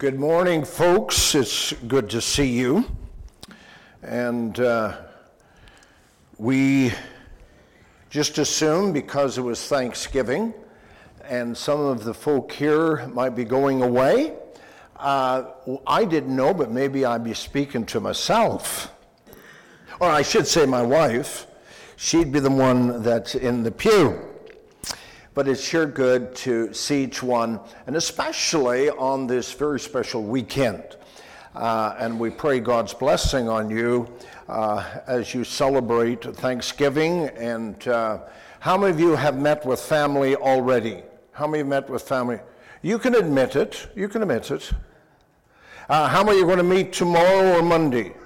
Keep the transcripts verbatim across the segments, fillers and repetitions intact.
Good morning, folks. It's good to see you. And uh, we just assumed because it was Thanksgiving and some of the folk here might be going away. Uh, I didn't know, but maybe I'd be speaking to myself. Or I should say my wife. She'd be the one that's in the pew. But it's sure good to see each one, and especially on this very special weekend. Uh, and we pray God's blessing on you uh, as you celebrate Thanksgiving. And uh, how many of you have met with family already? How many have met with family? You can admit it. You can admit it. Uh, how many are going to meet tomorrow or Monday?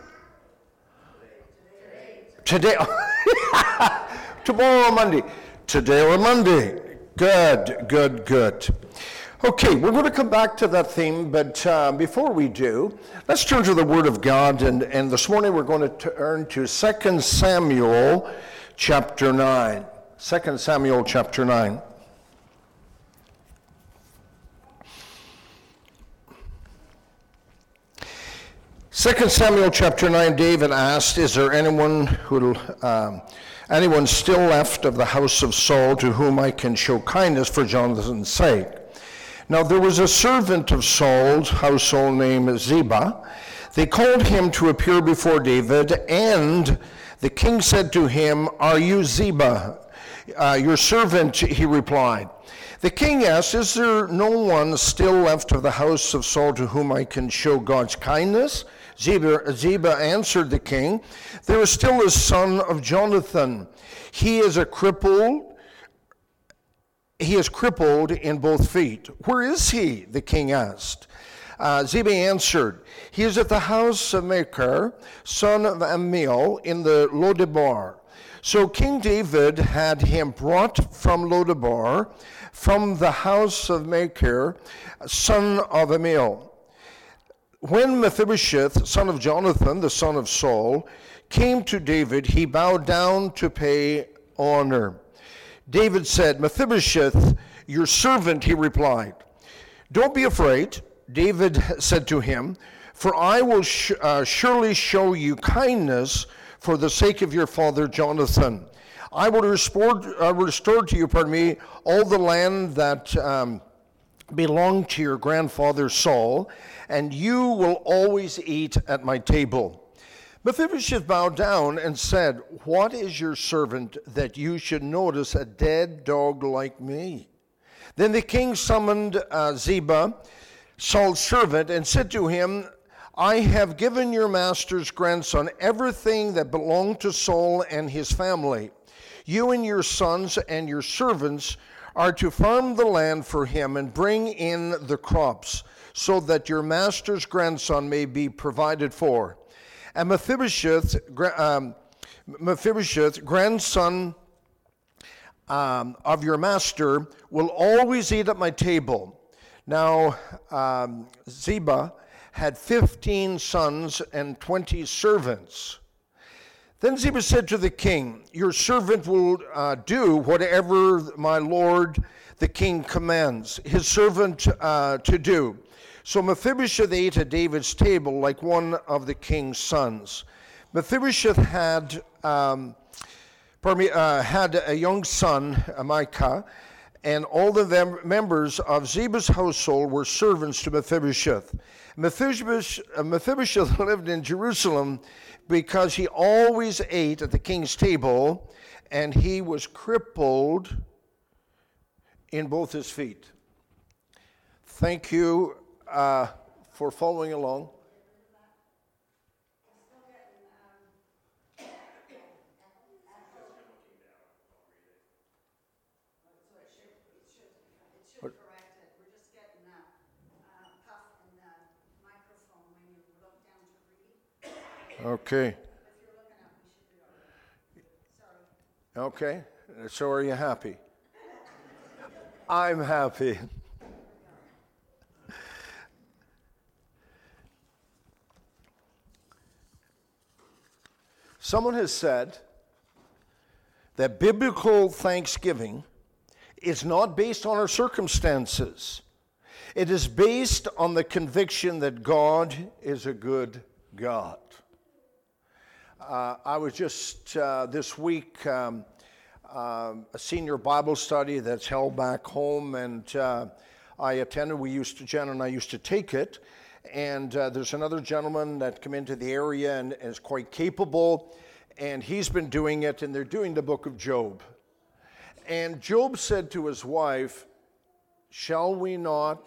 Today. Today. Tomorrow or Monday. Today or Monday. Good, good, good. Okay, we're going to come back to that theme, but uh, before we do, let's turn to the Word of God, and, and this morning we're going to turn to Second Samuel chapter nine. Second Samuel chapter nine. Second Samuel chapter nine, David asked, is there anyone who um, anyone still left of the house of Saul to whom I can show kindness for Jonathan's sake? Now there was a servant of Saul's household named Ziba. They called him to appear before David, and the king said to him, are you Ziba? Uh, your servant, he replied. The king asked, is there no one still left of the house of Saul to whom I can show God's kindness? Ziba, Ziba answered the king, there is still a son of Jonathan. He is a crippled, he is crippled in both feet. Where is he? The king asked. Uh, Ziba answered, he is at the house of Machir, son of Ammiel, in the Lodebar. So King David had him brought from Lodebar, from the house of Machir, son of Ammiel. When Mephibosheth, son of Jonathan, the son of Saul, came to David, he bowed down to pay honor. David said, Mephibosheth, your servant, he replied. Don't be afraid, David said to him, for I will sh- uh, surely show you kindness for the sake of your father Jonathan. I will restore, uh, restore to you, pardon me, all the land that um, belonged to your grandfather Saul, and you will always eat at my table. Mephibosheth bowed down and said, what is your servant that you should notice a dead dog like me? Then the king summoned uh, Ziba, Saul's servant, and said to him, I have given your master's grandson everything that belonged to Saul and his family. You and your sons and your servants are to farm the land for him and bring in the crops, so that your master's grandson may be provided for. And Mephibosheth, um, Mephibosheth grandson um, of your master, will always eat at my table. Now, um, Ziba had fifteen sons and twenty servants. Then Ziba said to the king, your servant will uh, do whatever my lord the king commands his servant uh, to do. So Mephibosheth ate at David's table like one of the king's sons. Mephibosheth had, um, pardon me, uh, had a young son, Micah, and all the mem- members of Ziba's household were servants to Mephibosheth. Mephibosheth, uh, Mephibosheth lived in Jerusalem because he always ate at the king's table, and he was crippled in both his feet. Thank you uh, for following along. Okay. Okay. So are you happy? I'm happy. Someone has said that biblical thanksgiving is not based on our circumstances. It is based on the conviction that God is a good God. Uh, I was just uh, this week um, uh, a senior Bible study that's held back home, and uh, I attended. We used to, Jen and I used to take it, and uh, there's another gentleman that came into the area and is quite capable, and he's been doing it, and they're doing the book of Job. And Job said to his wife, "Shall we not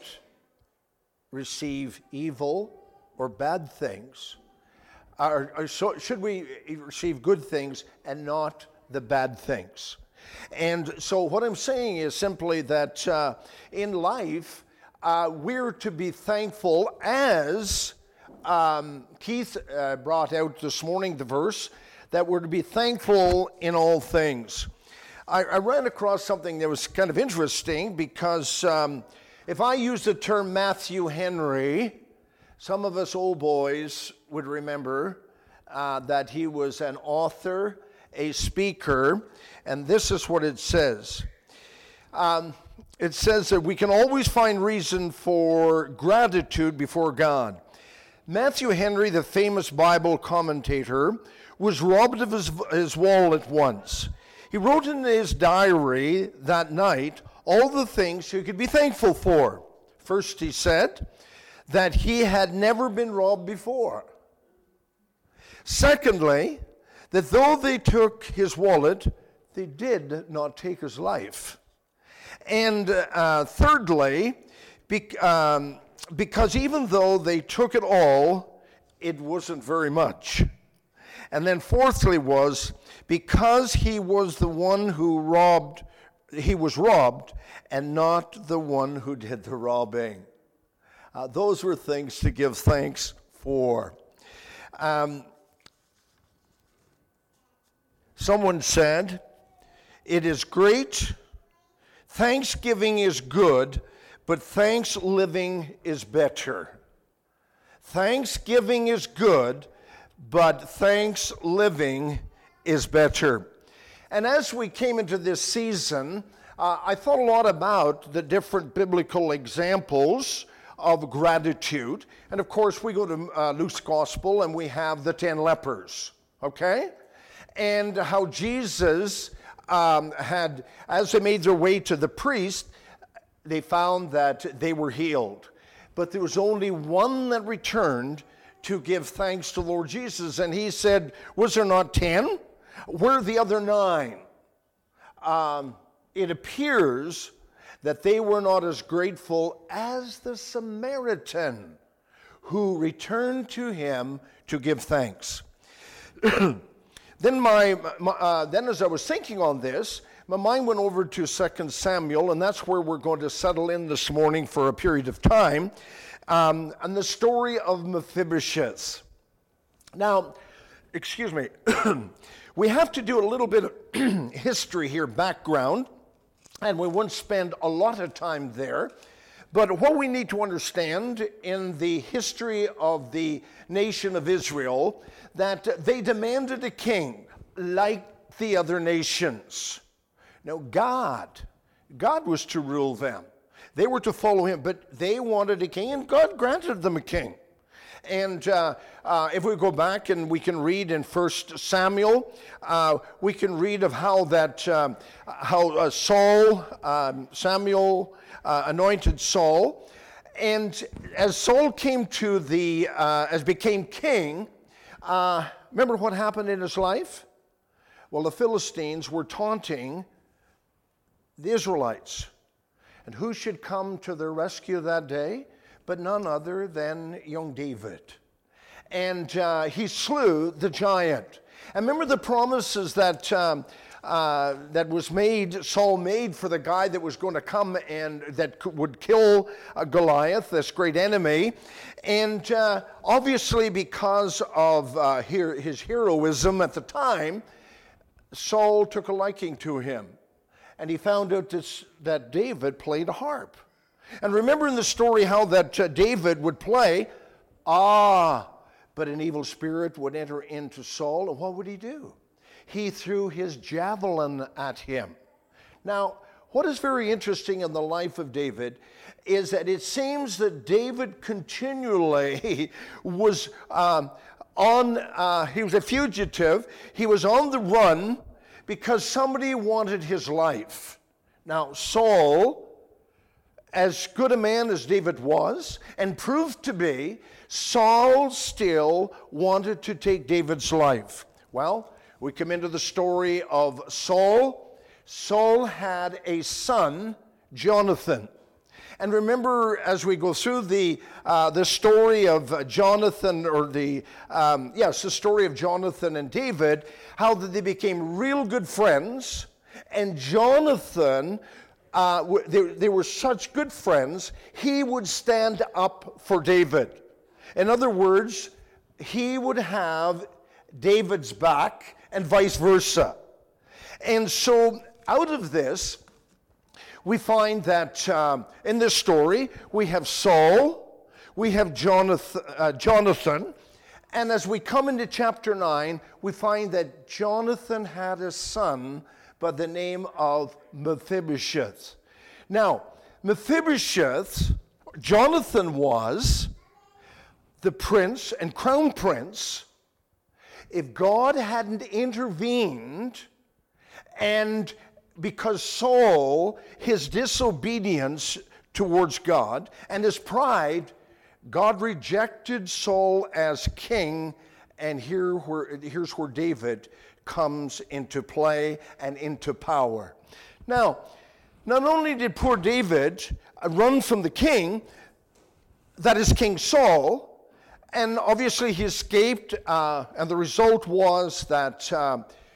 receive evil or bad things? Or, or so, should we receive good things and not the bad things?" And so what I'm saying is simply that uh, in life, uh, we're to be thankful, as um, Keith uh, brought out this morning, the verse, that we're to be thankful in all things. I, I ran across something that was kind of interesting, because um, if I use the term Matthew Henry, some of us old boys would remember uh, that he was an author, a speaker, and this is what it says. Um, it says that we can always find reason for gratitude before God. Matthew Henry, the famous Bible commentator, was robbed of his, his wallet once. He wrote in his diary that night all the things he could be thankful for. First, he said that he had never been robbed before. Secondly, that though they took his wallet, they did not take his life. And uh, thirdly, be, um, because even though they took it all, it wasn't very much. And then fourthly was, because he was the one who robbed, he was robbed, and not the one who did the robbing. Uh, those were things to give thanks for. Um, someone said, "It is great, thanksgiving is good, but thanks living is better." Thanksgiving is good, but thanks living is better. And as we came into this season, uh, I thought a lot about the different biblical examples of gratitude. And of course, we go to uh, Luke's Gospel and we have the ten lepers, okay? And how Jesus um, had, as they made their way to the priest, they found that they were healed. But there was only one that returned to give thanks to Lord Jesus. And he said, "Was there not ten? Where are the other nine?" Um, it appears that they were not as grateful as the Samaritan who returned to him to give thanks. Then, my, my uh, then as I was thinking on this, my mind went over to Second Samuel, and that's where we're going to settle in this morning for a period of time, um, and the story of Mephibosheth. Now, excuse me, we have to do a little bit of history here, background, and we won't spend a lot of time there. But what we need to understand in the history of the nation of Israel, that they demanded a king like the other nations. Now, God, God was to rule them. They were to follow him, but they wanted a king, and God granted them a king. And uh, uh, if we go back and we can read in First Samuel, uh, we can read of how that um, how uh, Saul, um, Samuel uh, anointed Saul, and as Saul came to the, uh, as became king, uh, remember what happened in his life? Well, the Philistines were taunting the Israelites. And who should come to their rescue that day? But none other than young David. And uh, he slew the giant. And remember the promises that um, uh, that was made, Saul made for the guy that was going to come and that would kill uh, Goliath, this great enemy. And uh, obviously because of uh, his heroism at the time, Saul took a liking to him. And he found out this, that David played a harp. And remember in the story how that uh, David would play, ah, but an evil spirit would enter into Saul, and what would he do? He threw his javelin at him. Now, what is very interesting in the life of David is that it seems that David continually was um, on, uh, he was a fugitive, he was on the run because somebody wanted his life. Now, Saul, as good a man as David was, and proved to be, Saul still wanted to take David's life. Well, we come into the story of Saul. Saul had a son, Jonathan. And remember, as we go through the uh, the story of Jonathan, or the, um, yes, the story of Jonathan and David, how that they became real good friends, and Jonathan, uh, they, they were such good friends, he would stand up for David. In other words, he would have David's back, and vice versa. And so, out of this, we find that um, in this story, we have Saul, we have Jonathan, uh, Jonathan, and as we come into chapter nine, we find that Jonathan had a son by the name of Mephibosheth. Now, Mephibosheth, Jonathan was the prince and crown prince. If God hadn't intervened, and because Saul, his disobedience towards God and his pride, God rejected Saul as king, and here where, here's where David comes into play and into power. Now, not only did poor David run from the king, that is King Saul, and obviously he escaped, uh, and the result was that uh,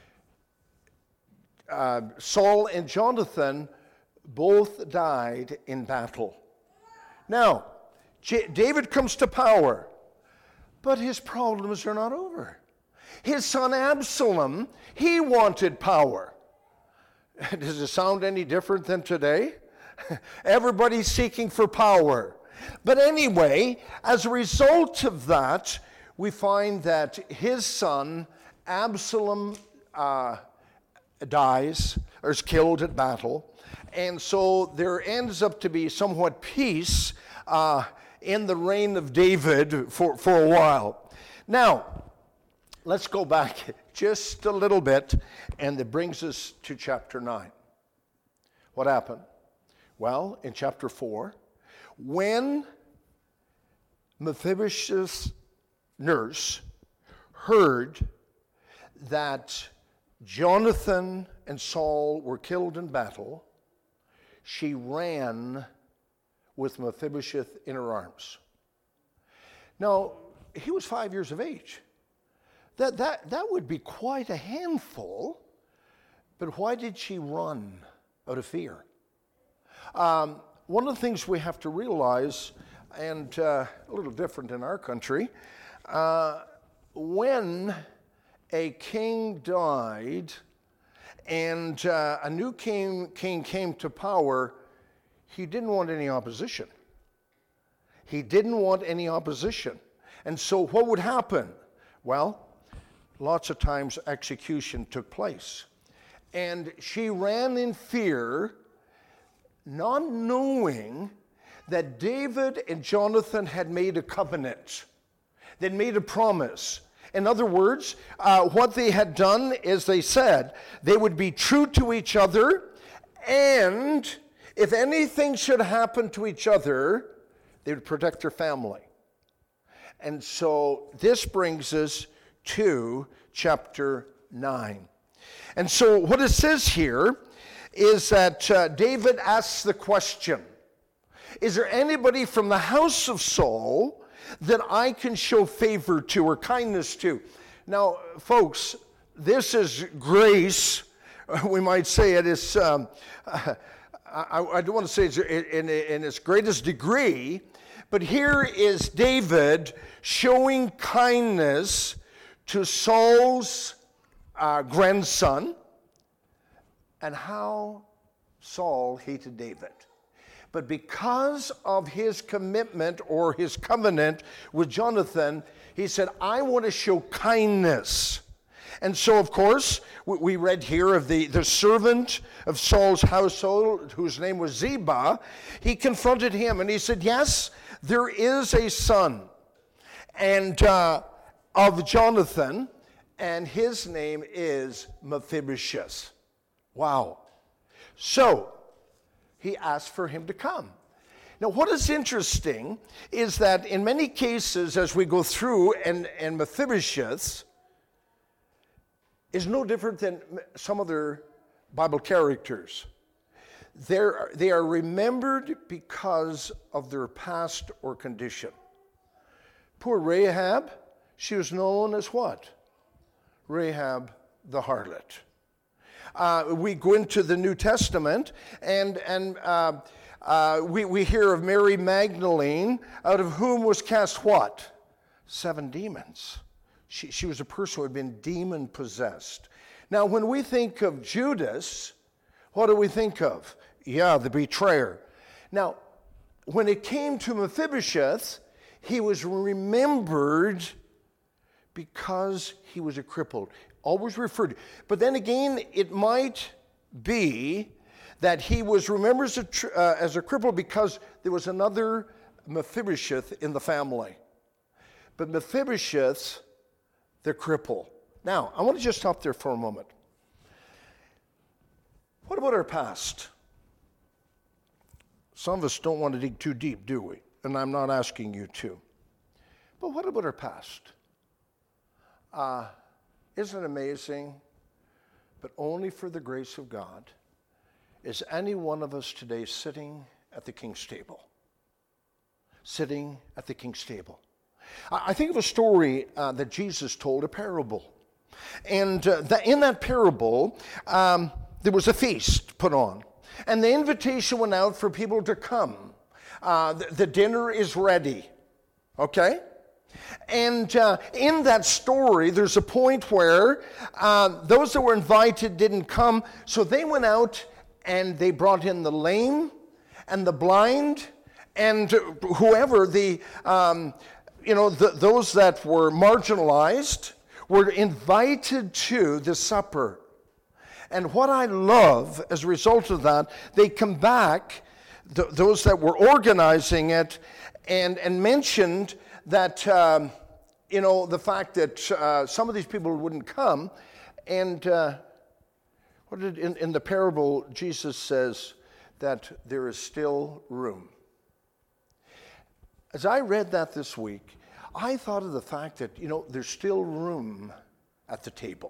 uh, Saul and Jonathan both died in battle. Now, J- David comes to power, but his problems are not over. His son Absalom, he wanted power. Does it sound any different than today? Everybody's seeking for power. But anyway, as a result of that, we find that his son, Absalom, uh, dies, or is killed at battle. And so there ends up to be somewhat peace uh, in the reign of David for, for a while. Now, let's go back just a little bit, and it brings us to chapter nine. What happened? Well, in chapter four, when Mephibosheth's nurse heard that Jonathan and Saul were killed in battle, she ran with Mephibosheth in her arms. Now, he was five years of age. That, that, that would be quite a handful, but why did she run? Out of fear. Um, one of the things we have to realize, and uh, a little different in our country, uh, when a king died and uh, a new king, king came to power, he didn't want any opposition. He didn't want any opposition. And so what would happen? Well, lots of times execution took place. And she ran in fear, not knowing that David and Jonathan had made a covenant. They'd made a promise. In other words, uh, what they had done is they said they would be true to each other, and if anything should happen to each other, they would protect their family. And so this brings us to chapter nine. And so what it says here is that uh, David asks the question, is there anybody from the house of Saul that I can show favor to or kindness to? Now, folks, this is grace. We might say it is, um, I, I don't want to say it's in, in its greatest degree, but here is David showing kindness to Saul's uh, grandson, and how Saul hated David. But because of his commitment or his covenant with Jonathan, he said, I want to show kindness. And so, of course, we read here of the, the servant of Saul's household, whose name was Ziba. He confronted him, and he said, yes, there is a son and uh, of Jonathan, and his name is Mephibosheth. Wow. So, he asked for him to come. Now, what is interesting is that in many cases, as we go through, and, and Mephibosheth is no different than some other Bible characters. They're, they are remembered because of their past or condition. Poor Rahab, she was known as what? Rahab the harlot. Uh, we go into the New Testament, and, and uh, uh, we, we hear of Mary Magdalene, out of whom was cast what? Seven demons. She, she was a person who had been demon-possessed. Now, when we think of Judas, what do we think of? Yeah, the betrayer. Now, when it came to Mephibosheth, he was remembered because he was a crippled. Always referred to. But then again, it might be that he was remembered as a, uh, as a cripple because there was another Mephibosheth in the family. But Mephibosheth, the cripple. Now, I want to just stop there for a moment. What about our past? Some of us don't want to dig too deep, do we? And I'm not asking you to. But what about our past? Uh, isn't it amazing? But only for the grace of God is any one of us today sitting at the King's table. Sitting at the King's table. I think of a story uh, that Jesus told, a parable. And uh, the, in that parable, um, there was a feast put on. And the invitation went out for people to come. Uh, the, the dinner is ready. Okay? And uh, in that story, there's a point where uh, those that were invited didn't come. So they went out and they brought in the lame and the blind and whoever the... Um, You know, the, those that were marginalized were invited to the supper. And what I love as a result of that, they come back, th- those that were organizing it, and, and mentioned that, um, you know, the fact that uh, some of these people wouldn't come. And uh, what did in, in the parable, Jesus says that there is still room. As I read that this week, I thought of the fact that, you know, there's still room at the table.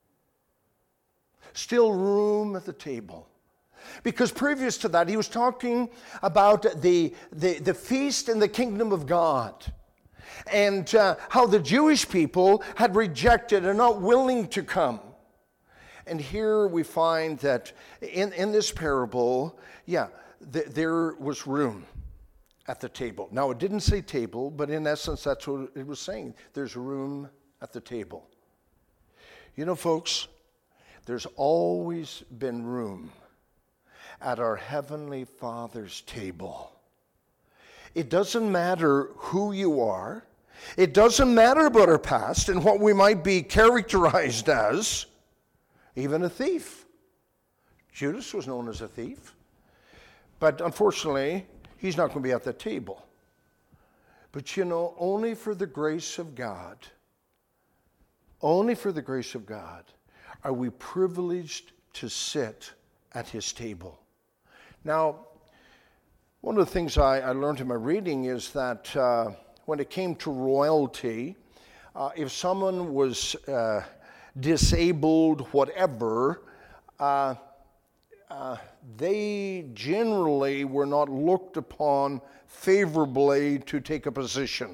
Still room at the table. Because previous to that, he was talking about the, the, the feast in the kingdom of God. And uh, how the Jewish people had rejected and not willing to come. And here we find that in, in this parable, yeah, th- there was room at the table. Now, it didn't say table, but in essence, that's what it was saying. There's room at the table. You know, folks, there's always been room at our Heavenly Father's table. It doesn't matter who you are. It doesn't matter about our past and what we might be characterized as, even a thief. Judas was known as a thief. But unfortunately, he's not going to be at the table. But you know, only for the grace of God, only for the grace of God, are we privileged to sit at his table. Now, one of the things I, I learned in my reading is that uh, when it came to royalty, uh, if someone was uh, disabled, whatever, uh, Uh, they generally were not looked upon favorably to take a position.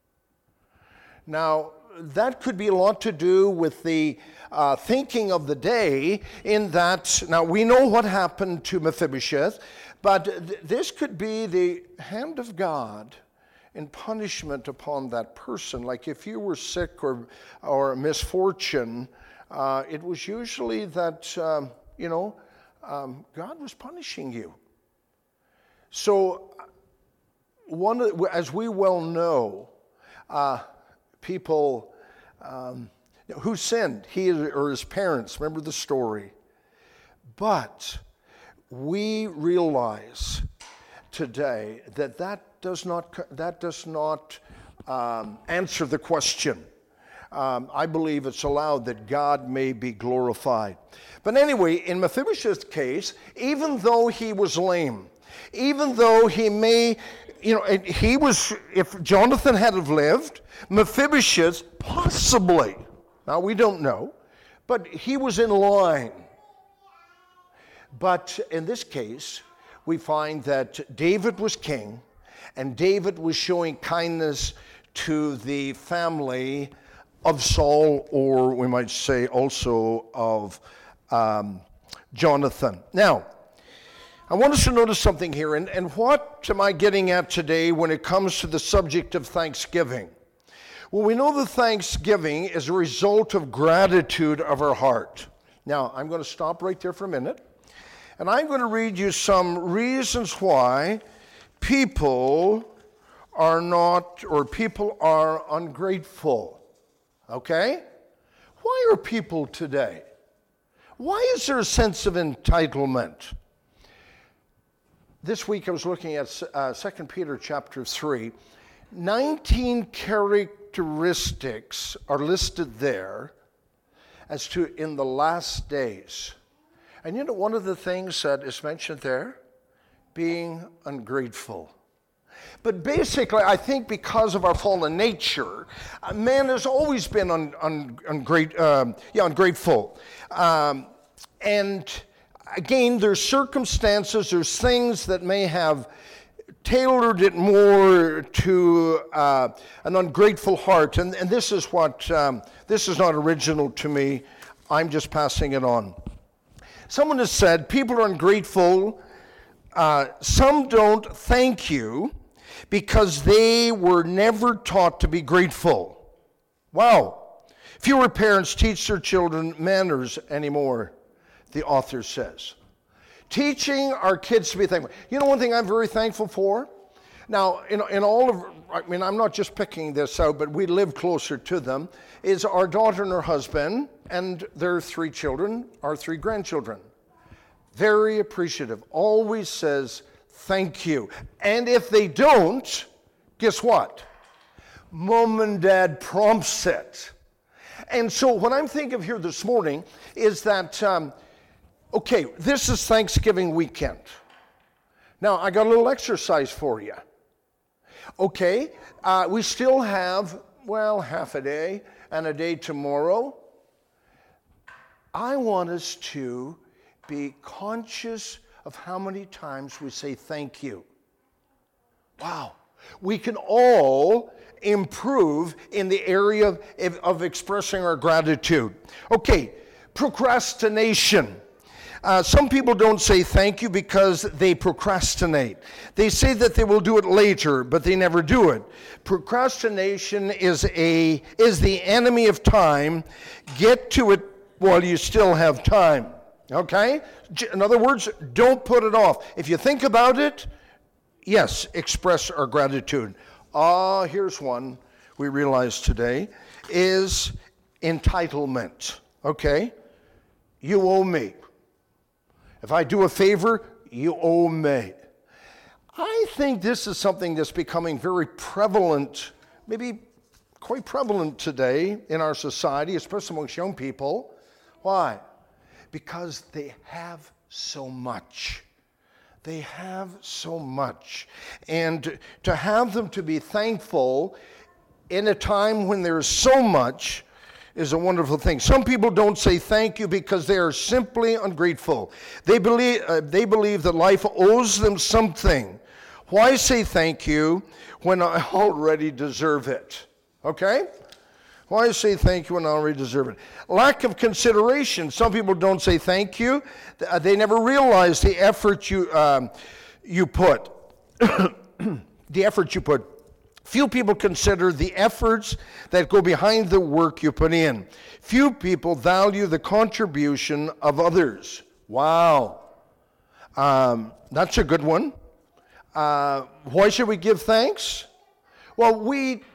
Now, that could be a lot to do with the uh, thinking of the day, in that, now we know what happened to Mephibosheth, but th- this could be the hand of God in punishment upon that person. Like if you were sick or, or misfortune, uh, it was usually that, um, you know, Um, God was punishing you. So, one of, as we well know, uh, people, um, Who sinned? He or his parents. Remember the story. But we realize today that that does not, that does not um, answer the question. Um, I believe it's allowed that God may be glorified. But anyway, in Mephibosheth's case, even though he was lame, even though he may, you know, he was, if Jonathan had have lived, Mephibosheth possibly, now we don't know, but he was in line. But in this case, we find that David was king, and David was showing kindness to the family of Saul, or we might say also of um, Jonathan. Now, I want us to notice something here, and, and what am I getting at today when it comes to the subject of thanksgiving? Well, we know that thanksgiving is a result of gratitude of our heart. Now, I'm going to stop right there for a minute, and I'm going to read you some reasons why people are not, or people are ungrateful. Okay? Why are people today? Why is there a sense of entitlement? This week I was looking at uh, Second Peter chapter three. nineteen characteristics are listed there as to in the last days. And you know, one of the things that is mentioned there, being ungrateful. But basically, I think because of our fallen nature, uh, man has always been un, un, ungrat, um, yeah, ungrateful. Um, and again, there's circumstances, there's things that may have tailored it more to uh, an ungrateful heart. And, and this is what, um, this is not original to me. I'm just passing it on. Someone has said, people are ungrateful. Uh, some don't thank you because they were never taught to be grateful. Wow. Fewer parents teach their children manners anymore, the author says. Teaching our kids to be thankful. You know one thing I'm very thankful for? Now, in, in all of, I mean, I'm not just picking this out, but we live closer to them, is our daughter and her husband and their three children, our three grandchildren. Very appreciative. Always says, thank you. And if they don't, guess what? Mom and Dad prompts it. And so what I'm thinking of here this morning is that, um, okay, this is Thanksgiving weekend. Now, I got a little exercise for you. Okay, uh, we still have, well, half a day and a day tomorrow. I want us to be conscious of how many times we say thank you. Wow. We can all improve in the area of, of expressing our gratitude. Okay, procrastination. Uh, some people don't say thank you because they procrastinate. They say that they will do it later, but they never do it. Procrastination is a is the enemy of time. Get to it while you still have time. Okay? In other words, don't put it off. If you think about it, yes, express our gratitude. Ah, here's one we realize today, is entitlement. Okay? You owe me. If I do a favor, you owe me. I think this is something that's becoming very prevalent, maybe quite prevalent today in our society, especially amongst young people. Why? Because they have so much. They have so much. And to have them to be thankful in a time when there's so much is a wonderful thing. Some people don't say thank you because they are simply ungrateful. They believe, uh, they believe that life owes them something. Why say thank you when I already deserve it? Okay? Why say thank you when I already deserve it? Lack of consideration. Some people don't say thank you. They never realize the effort you um, you put. the effort you put. Few people consider the efforts that go behind the work you put in. Few people value the contribution of others. Wow. Um, that's a good one. Uh, why should we give thanks? Well, we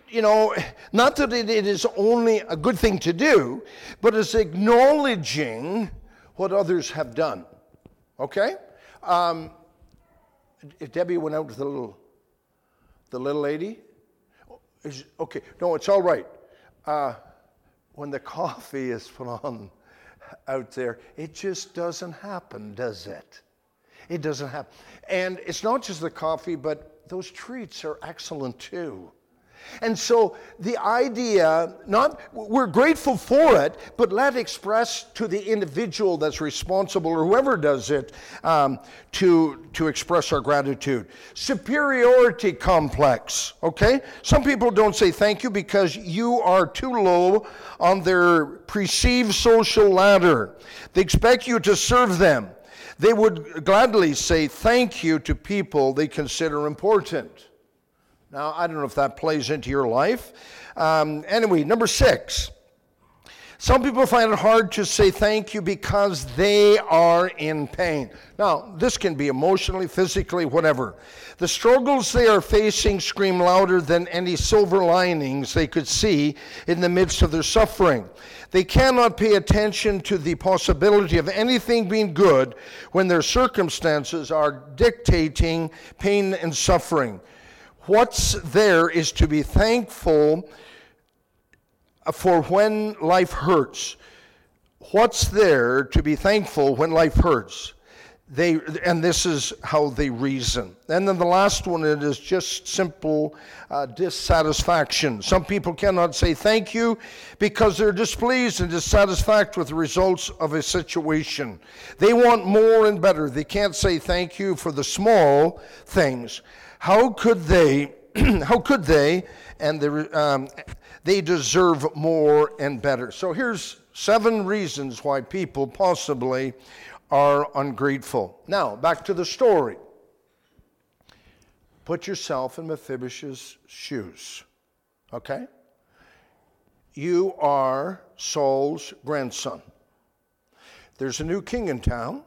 you know, not that it, it is only a good thing to do, but it's acknowledging what others have done. Okay? Um, if Debbie went out with the little, the little lady, is, okay, no, it's all right. Uh, when the coffee is put on out there, it just doesn't happen, does it? It doesn't happen. And it's not just the coffee, but those treats are excellent too. And so the idea, not we're grateful for it, but let express to the individual that's responsible or whoever does it um, to, to express our gratitude. Superiority complex, okay? Some people don't say thank you because you are too low on their perceived social ladder. They expect you to serve them. They would gladly say thank you to people they consider important. Now, I don't know if that plays into your life. Um, anyway, number six. Some people find it hard to say thank you because they are in pain. Now, this can be emotionally, physically, whatever. The struggles they are facing scream louder than any silver linings they could see in the midst of their suffering. They cannot pay attention to the possibility of anything being good when their circumstances are dictating pain and suffering. What's there is to be thankful for when life hurts. What's there to be thankful when life hurts? They, and this is how they reason. And then the last one, it is just simple uh, dissatisfaction. Some people cannot say thank you because they're displeased and dissatisfied with the results of a situation. They want more and better. They can't say thank you for the small things. How could they, how could they, and the, um, they deserve more and better. So here's seven reasons why people possibly are ungrateful. Now, back to the story. Put yourself in Mephibosheth's shoes, okay? You are Saul's grandson. There's a new king in town.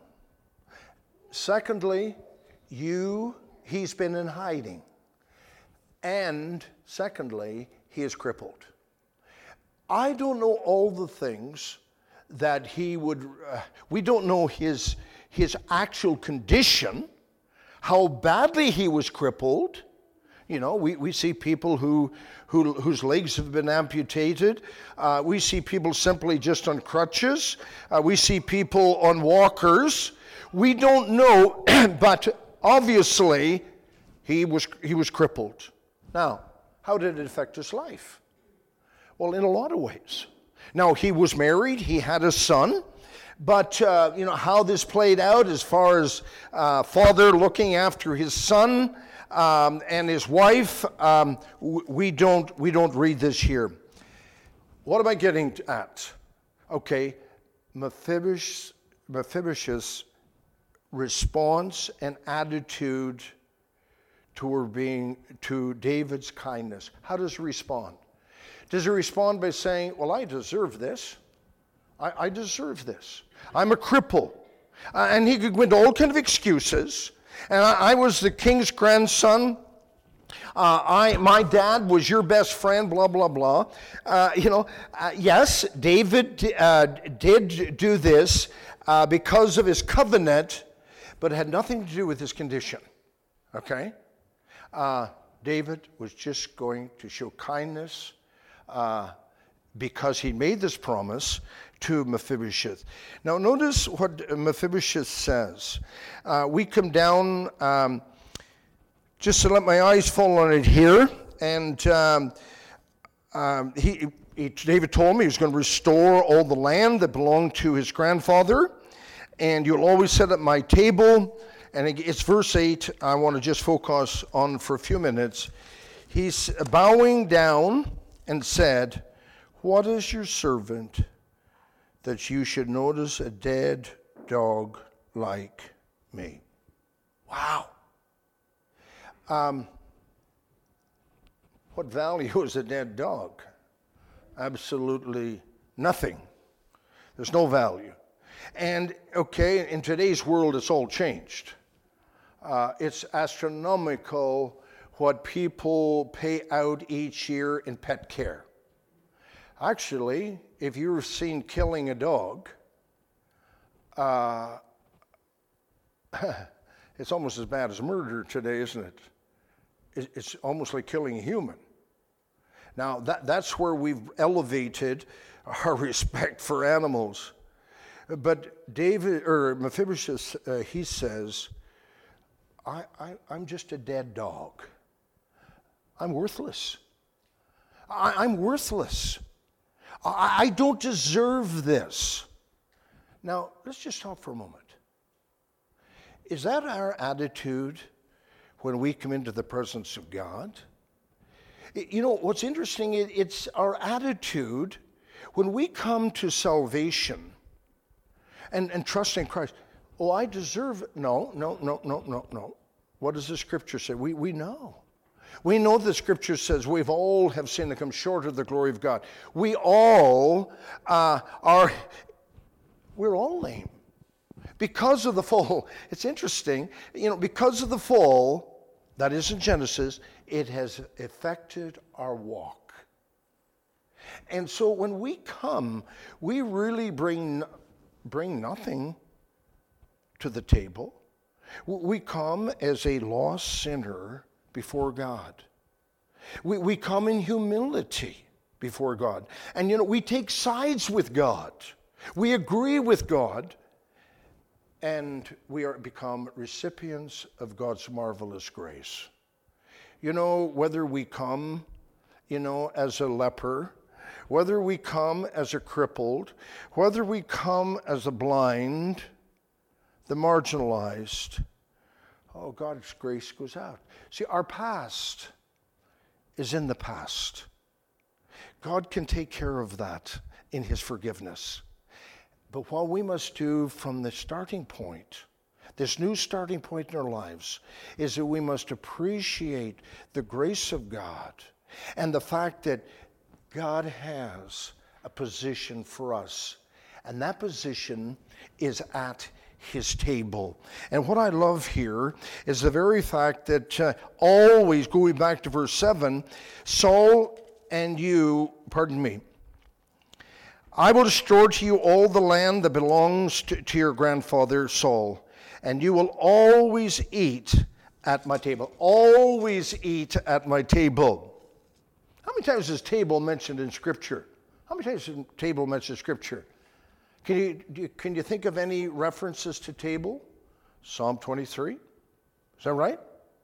Secondly, you, he's been in hiding. And secondly, he is crippled. I don't know all the things that he would, uh, we don't know his, his actual condition, how badly he was crippled. You know, we, we see people who, who whose legs have been amputated. Uh, we see people simply just on crutches. Uh, we see people on walkers. We don't know, but obviously he was he was crippled. Now, how did it affect his life? Well, in a lot of ways. Now, he was married, he had a son, but, uh, you know, how this played out as far as uh, father looking after his son um, and his wife, um, we don't we don't read this here. What am I getting at? Okay, Mephibosheth, Mephibosheth's response and attitude toward being, to David's kindness. How does he respond? Does he respond by saying, well, I deserve this. I, I deserve this. I'm a cripple. Uh, and he could go into all kinds of excuses. And I, I was the king's grandson. Uh, I, my dad was your best friend, blah, blah, blah. Uh, you know, uh, yes, David uh, did do this uh, because of his covenant, but it had nothing to do with his condition. Okay? Uh, David was just going to show kindness Uh, because he made this promise to Mephibosheth. Now notice what Mephibosheth says. Uh, we come down, um, just to let my eyes fall on it here, and um, um, he, he, David told me he was going to restore all the land that belonged to his grandfather, and you'll always sit at my table, and it's verse eight I want to just focus on for a few minutes. He's bowing down and said, what is your servant that you should notice a dead dog like me? Wow. Um, what value is a dead dog? Absolutely nothing. There's no value. And, okay, in today's world, it's all changed. Uh, it's astronomical what people pay out each year in pet care. Actually, if you've seen Killing a Dog, uh, it's almost as bad as murder today, isn't it? It's almost like killing a human. Now, that, that's where we've elevated our respect for animals. But David, or Mephibosheth, uh, he says, I, I, I'm just a dead dog. I'm worthless. I, I'm worthless. I, I don't deserve this. Now, let's just stop for a moment. Is that our attitude when we come into the presence of God? You know, what's interesting, it's our attitude when we come to salvation and, and trust in Christ. Oh, I deserve it. No, no, no, no, no, no. What does the scripture say? We, we know. We know the scripture says we've all have sinned and come short of the glory of God. We all uh, are, we're all lame. Because of the fall. It's interesting, you know, because of the fall, that is in Genesis, it has affected our walk. And so when we come, we really bring, bring nothing to the table. We come as a lost sinner before God. We, we come in humility before God. And, you know, we take sides with God. We agree with God. And we are become recipients of God's marvelous grace. You know, whether we come, you know, as a leper, whether we come as a crippled, whether we come as a blind, the marginalized, oh, God's grace goes out. See, our past is in the past. God can take care of that in his forgiveness. But what we must do from the starting point, this new starting point in our lives, is that we must appreciate the grace of God and the fact that God has a position for us. And that position is at his table. And what I love here is the very fact that uh, always, going back to verse seven, Saul and you, pardon me, I will restore to you all the land that belongs to, to your grandfather Saul, and you will always eat at my table. Always eat at my table. How many times is table mentioned in Scripture? How many times is table mentioned in Scripture? Can you, can you think of any references to table? Psalm twenty-three. Is that right?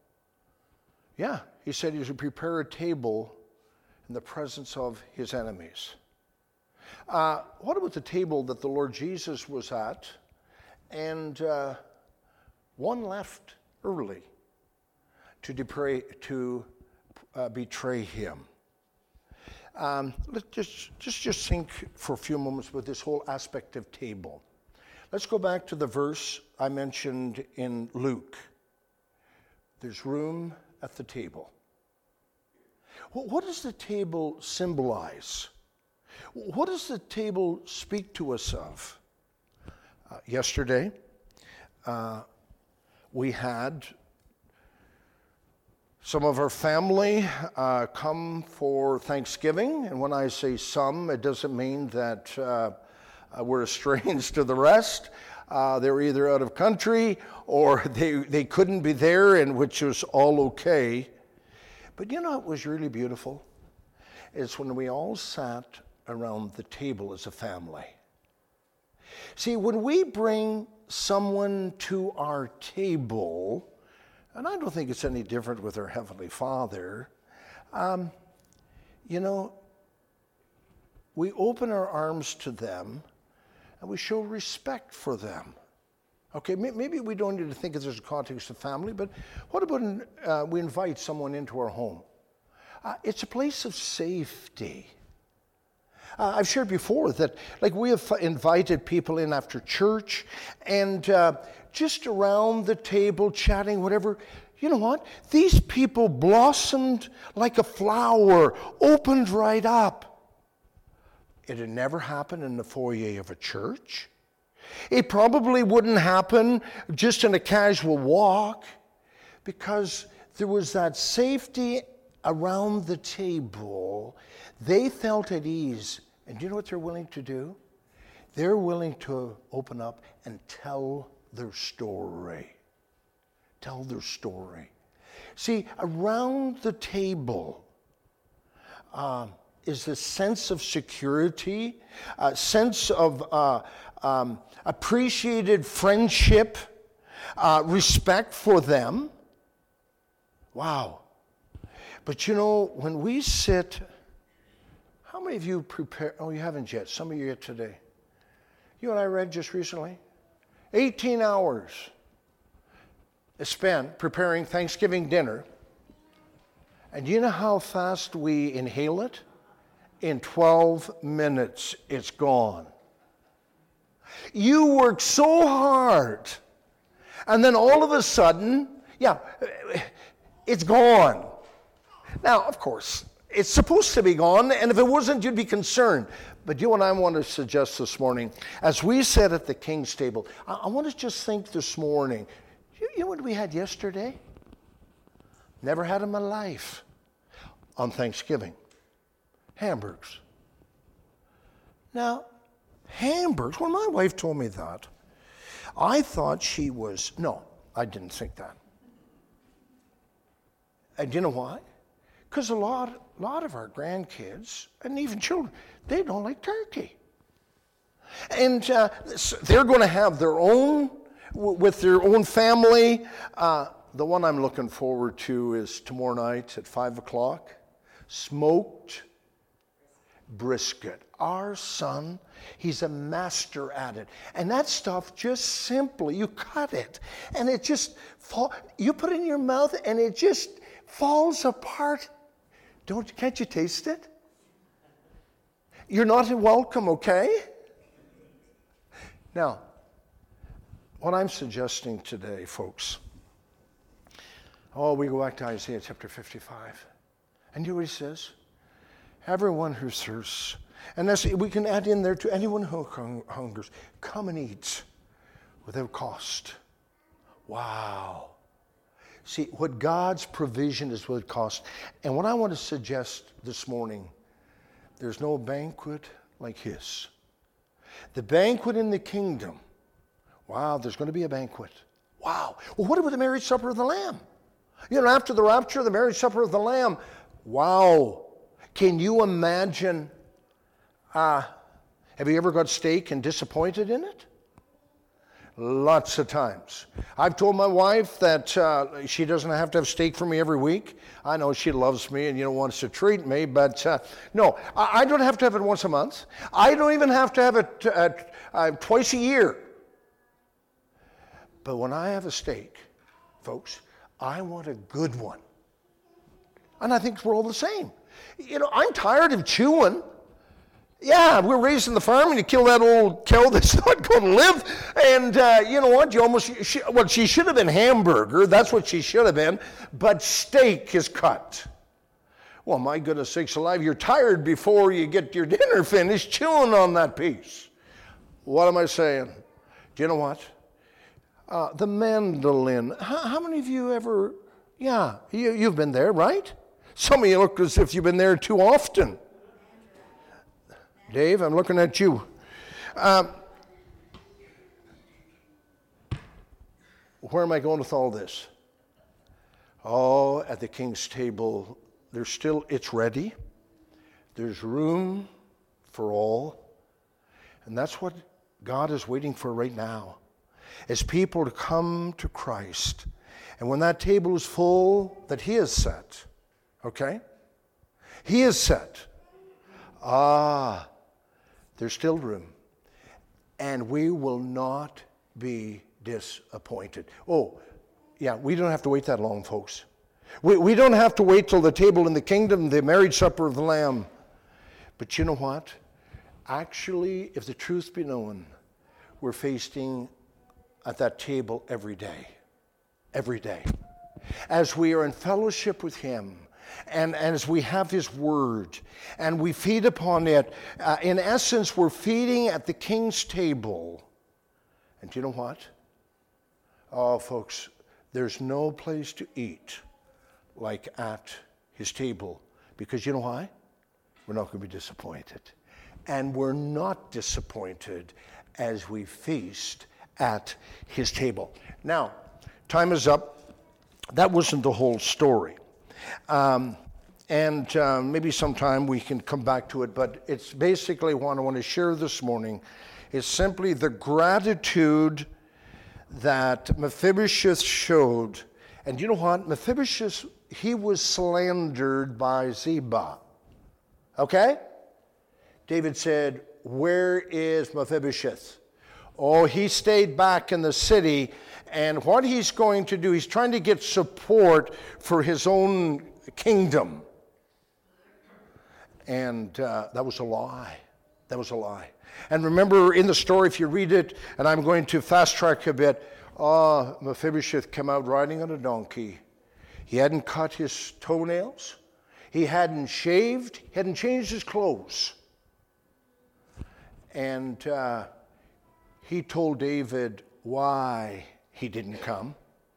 Yeah, he said he would prepare a table in the presence of his enemies. Uh, what about the table that the Lord Jesus was at, and uh, one left early to, depray, to uh, betray him? Um, let's just, just, just think for a few moments with this whole aspect of table. Let's go back to the verse I mentioned in Luke. There's room at the table. Well, what does the table symbolize? What does the table speak to us of? Uh, yesterday, uh, we had some of our family uh, come for Thanksgiving. And when I say some, it doesn't mean that uh, we're estranged to the rest. Uh, they were either out of country or they, they couldn't be there, and which was all okay. But you know what was really beautiful? It's when we all sat around the table as a family. See, when we bring someone to our table, and I don't think it's any different with our Heavenly Father, um, you know, we open our arms to them and we show respect for them. Okay, maybe we don't need to think of this as a context of family, but what about uh, we invite someone into our home? Uh, it's a place of safety. Uh, I've shared before that, like, we have invited people in after church, and uh, just around the table, chatting, whatever. You know what? These people blossomed like a flower, opened right up. It had never happened in the foyer of a church. It probably wouldn't happen just in a casual walk, because there was that safety around the table. They felt at ease. And do you know what they're willing to do? They're willing to open up and tell their story. Tell their story. See, around the table uh, is a sense of security, a sense of uh, um, appreciated friendship, uh, respect for them. Wow. But you know, when we sit, how many of you prepare? Oh, you haven't yet. Some of you yet today. You and I read just recently. eighteen hours is spent preparing Thanksgiving dinner. And you know how fast we inhale it? In twelve minutes, it's gone. You work so hard, and then all of a sudden, yeah, it's gone. Now, of course, it's supposed to be gone, and if it wasn't, you'd be concerned. But you and I want to suggest this morning, as we sat at the King's table, I, I want to just think this morning, you, you know what we had yesterday? Never had in my life on Thanksgiving. Hamburgers. Now, hamburgers, when my wife told me that, I thought she was, no, I didn't think that. And you know why? Because a lot, a lot of our grandkids, and even children, they don't like turkey. And uh, they're going to have their own, with their own family. Uh, the one I'm looking forward to is tomorrow night at five o'clock. Smoked brisket. Our son, he's a master at it. And that stuff just simply, you cut it, and it just, fall, you put it in your mouth, and it just falls apart. Don't, can't you taste it? You're not welcome, okay? Now, what I'm suggesting today, folks, oh, we go back to Isaiah chapter fifty-five. And you know what he says? Everyone who thirsts, and that's, we can add in there to anyone who hung, hungers, come and eat without cost. Wow. See, what God's provision is without cost. And what I want to suggest this morning, there's no banquet like his. The banquet in the kingdom. Wow, there's going to be a banquet. Wow. Well, what about the marriage supper of the Lamb? You know, after the rapture, the marriage supper of the Lamb. Wow. Can you imagine, uh, have you ever got steak and disappointed in it? Lots of times. I've told my wife that uh, she doesn't have to have steak for me every week. I know she loves me and, you know, wants to treat me, but uh, no, I, I don't have to have it once a month. I don't even have to have it uh, uh, twice a year. But when I have a steak, folks, I want a good one. And I think we're all the same. You know, I'm tired of chewing. Yeah, we're raising the farm and you kill that old cow that's not going to live. And uh, you know what? You almost, she, well, she should have been hamburger. That's what she should have been. But steak is cut. Well, my goodness sakes alive, you're tired before you get your dinner finished chewing on that piece. What am I saying? Do you know what? Uh, the mandolin. How, how many of you ever, yeah, you, you've been there, right? Some of you look as if you've been there too often. Dave, I'm looking at you. Um, where am I going with all this? Oh, at the King's table, there's still, it's ready. There's room for all. And that's what God is waiting for right now, is people to come to Christ. And when that table is full, that he has set, okay? He has set. Ah, there's still room. And we will not be disappointed. Oh, yeah, we don't have to wait that long, folks. We, we don't have to wait till the table in the kingdom, the marriage supper of the Lamb. But you know what? Actually, if the truth be known, we're feasting at that table every day. Every day. As we are in fellowship with him, and, and as we have his word, and we feed upon it, uh, in essence, we're feeding at the King's table. And do you know what? Oh, folks, there's no place to eat like at his table. Because you know why? We're not going to be disappointed. And we're not disappointed as we feast at his table. Now, time is up. That wasn't the whole story. Um, and uh, maybe sometime we can come back to it, but it's basically what I want to share this morning is simply the gratitude that Mephibosheth showed. And you know what? Mephibosheth, he was slandered by Ziba. Okay? David said, where is Mephibosheth? Oh, he stayed back in the city, and what he's going to do, he's trying to get support for his own kingdom. And uh, that was a lie. That was a lie. And remember in the story, if you read it, and I'm going to fast track a bit, uh, Mephibosheth came out riding on a donkey. He hadn't cut his toenails. He hadn't shaved. He hadn't changed his clothes. And uh, he told David why he didn't come.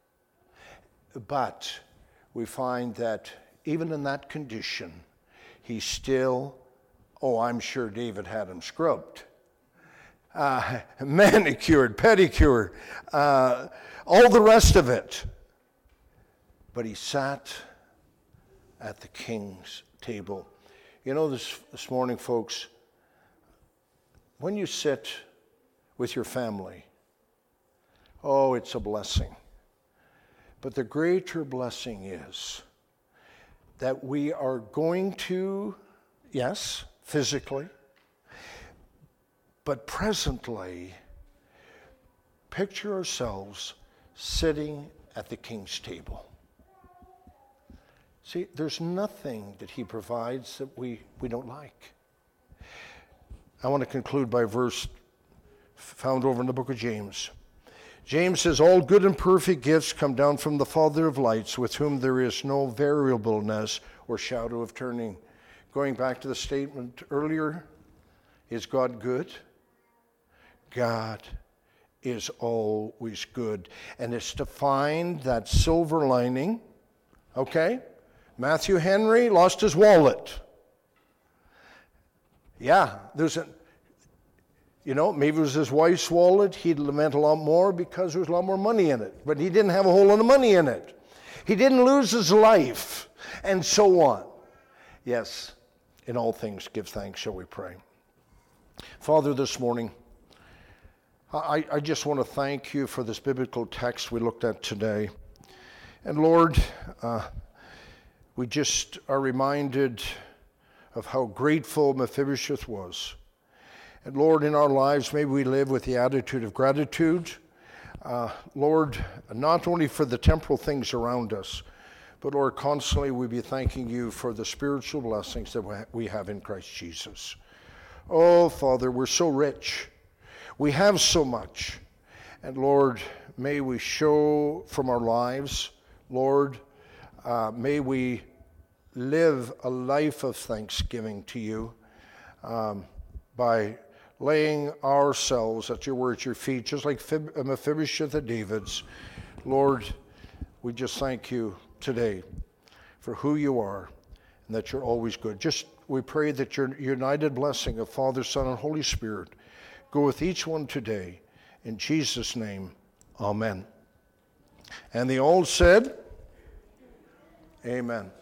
But we find that even in that condition, he still, oh, I'm sure David had him scrubbed, uh, manicured, pedicured, uh, all the rest of it. But he sat at the king's table. You know, this, this morning, folks, when you sit with your family, oh, it's a blessing. But the greater blessing is that we are going to, yes, physically, but presently, picture ourselves sitting at the king's table. See, there's nothing that he provides that we, we don't like. I want to conclude by a verse found over in the book of James. James says, all good and perfect gifts come down from the Father of lights, with whom there is no variableness or shadow of turning. Going back to the statement earlier, is God good? God is always good. And it's to find that silver lining, okay? Matthew Henry lost his wallet. Yeah, there's a, you know, maybe it was his wife's wallet. He'd lament a lot more because there was a lot more money in it. But he didn't have a whole lot of money in it. He didn't lose his life, and so on. Yes, in all things give thanks, shall we pray. Father, this morning, I, I just want to thank you for this biblical text we looked at today. And Lord, uh, we just are reminded of how grateful Mephibosheth was. And Lord, in our lives, may we live with the attitude of gratitude. Uh, Lord, not only for the temporal things around us, but Lord, constantly we be thanking you for the spiritual blessings that we have in Christ Jesus. Oh, Father, we're so rich. We have so much. And Lord, may we show from our lives, Lord, uh, may we live a life of thanksgiving to you um, by laying ourselves at your word, at your feet, just like Mephibosheth at David's. Lord, we just thank you today for who you are and that you're always good. Just we pray that your united blessing of Father, Son, and Holy Spirit go with each one today. In Jesus' name, amen. And they all said, amen.